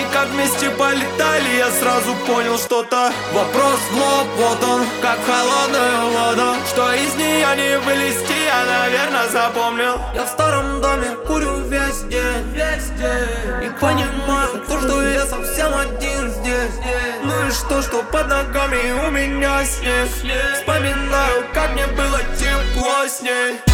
И как вместе полетали, я сразу понял что-то. Вопрос в лоб, вот он, как холодную воду. Что из нее не вылезти, я, наверное, запомнил. Я в старом доме курю весь день. И понимаю то, что я совсем один здесь. Ну и что под ногами у меня снег. Вспоминаю, как мне было тепло с ней.